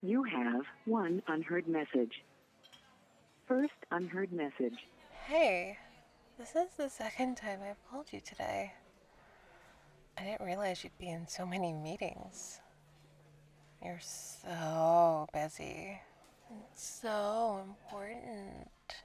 You have one unheard message. First unheard message. Hey, this is the second time I've called you today. I didn't realize you'd be in so many meetings. You're so busy. It's so important.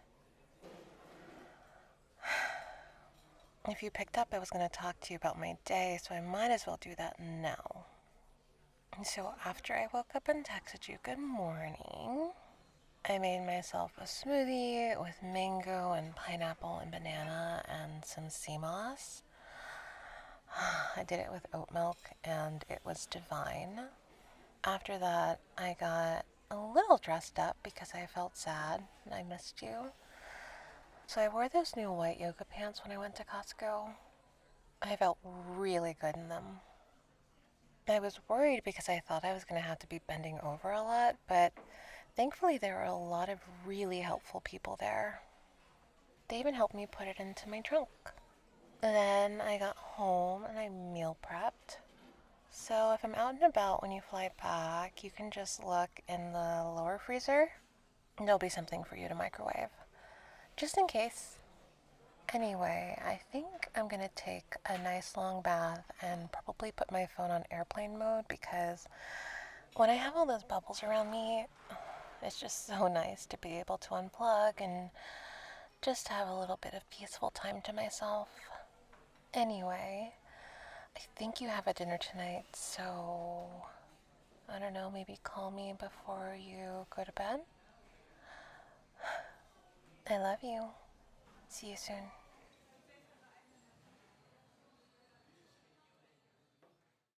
If you picked up, I was going to talk to you about my day, so I might as well do that now. So after I woke up and texted you good morning, I made myself a smoothie with mango and pineapple and banana and some sea moss. I did it with oat milk and it was divine. After that, I got a little dressed up because I felt sad and I missed you. So I wore those new white yoga pants when I went to Costco. I felt really good in them. I was worried because I thought I was going to have to be bending over a lot, but thankfully there were a lot of really helpful people there. They even helped me put it into my trunk. Then I got home and I meal prepped. So if I'm out and about when you fly back, you can just look in the lower freezer. There'll be something for you to microwave. Just in case. Anyway, I think I'm gonna take a nice long bath and probably put my phone on airplane mode because when I have all those bubbles around me, it's just so nice to be able to unplug and just have a little bit of peaceful time to myself. Anyway, I think you have a dinner tonight, so I don't know, maybe call me before you go to bed. I love you. See you soon.